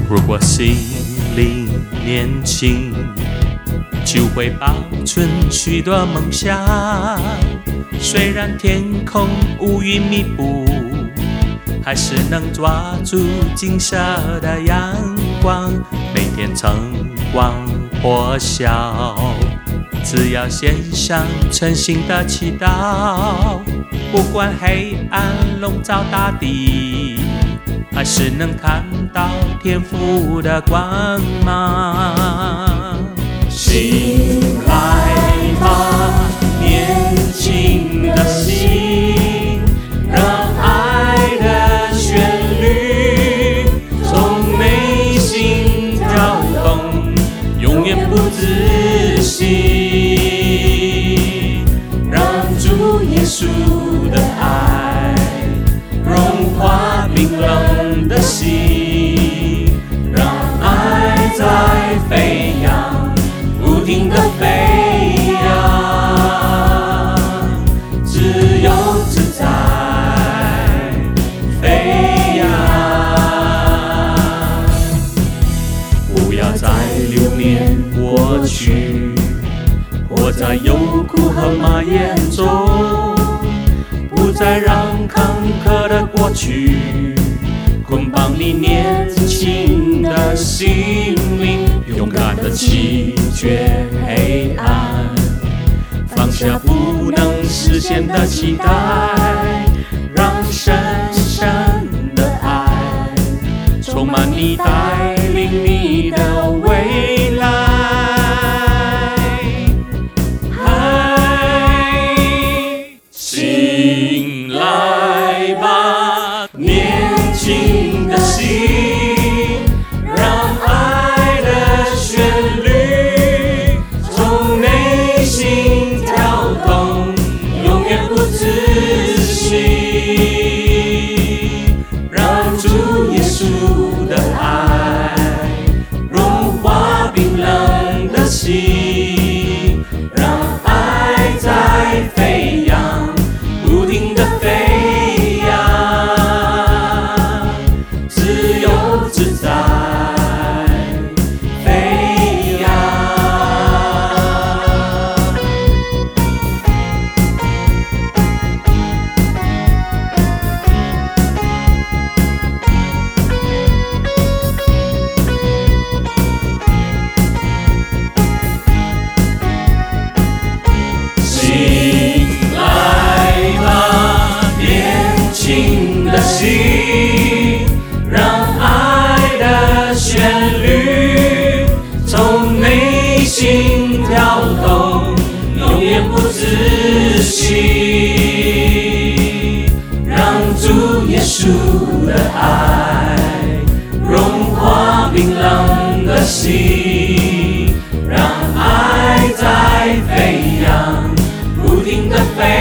如果心灵年轻，就会保存许多梦想。虽然天空乌云密布，还是能抓住金色的阳光，每天晨光破晓。只要献上诚心的祈祷，不管黑暗笼罩大地，还是能看到天父的光芒。醒来吧，年轻的心，让爱的旋律从内心跳动，永远不止息。让主耶稣的爱融化冰冷的心，让爱在飞扬，不停地飞扬，自由自在飞扬。不要再留恋过去，活在忧苦和麻烟中，不再让坎坷的过去捆绑你年轻的心灵，勇敢地弃绝黑暗，放下不能实现的期待，让深深的爱充满你，带领你的未来。醒来吧，年轻的心，让爱的旋律从内心跳动，永远不止息。让主耶稣的爱融化冰冷的心，让爱在飞扬，不停地飞扬，自由自在飞扬。醒来吧，年轻的心，让爱的旋律从内心跳动，永远不止息。让主耶稣的爱融化冰冷的心，让爱在飞扬，不停地飞